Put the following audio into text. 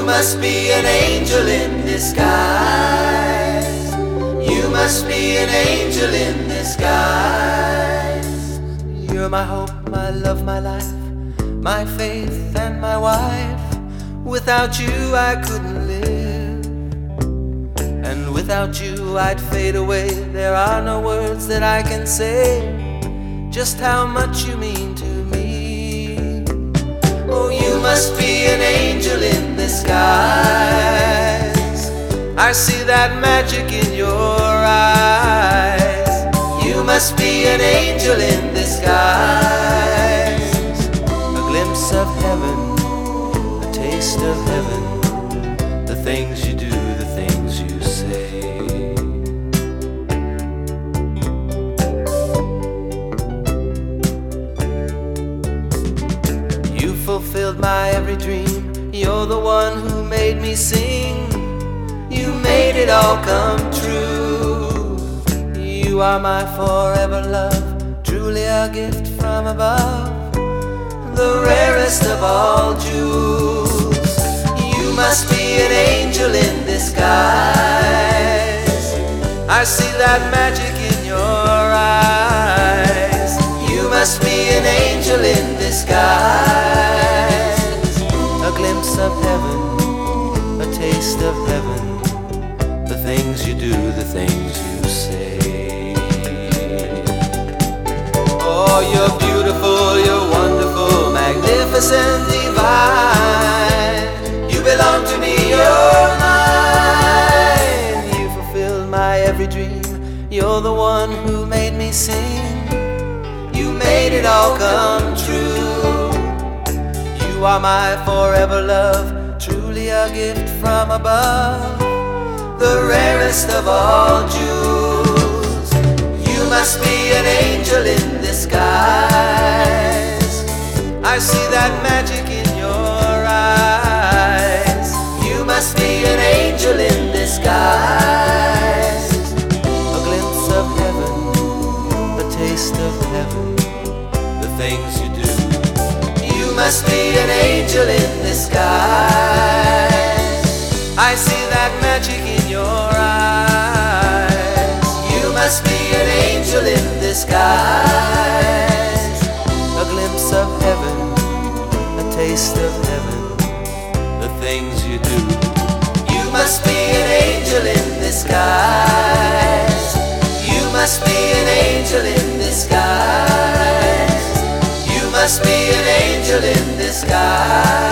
You must be an angel in disguise. You must be an angel in disguise. You're my hope, my love, my life, my faith and my wife. Without you I couldn't live, and without you I'd fade away. There are no words that I can say just how much you mean to me. Oh, you must be an angel in disguise. I see that magic in your eyes. You must be an angel in disguise. A glimpse of heaven, a taste of heaven, the things you do, the things you say. You fulfilled my every dream. You're the one who made me sing. You made it all come true. You are my forever love, truly a gift from above, the rarest of all jewels. You must be an angel in disguise. I see that magic in your eyes. You must be an angel in disguise. A glimpse of heaven, a taste of heaven, the things you do, the things you say. Oh, you're beautiful, you're wonderful, magnificent, divine. You belong to me, you're mine. You fulfilled my every dream. You're the one who made me sing. You made it all come true. You are my forever love, truly a gift from above, the rarest of all jewels. You must be an angel in disguise. I see that magic in your eyes. You must be an angel in disguise. A glimpse of heaven, a taste of heaven, the things you do. You must be an angel in disguise. I see that magic in your eyes. You must be an angel in disguise. A glimpse of heaven, a taste of heaven, the things you do. You must be an angel in disguise. You must be an angel in disguise. You must be an angel in disguise.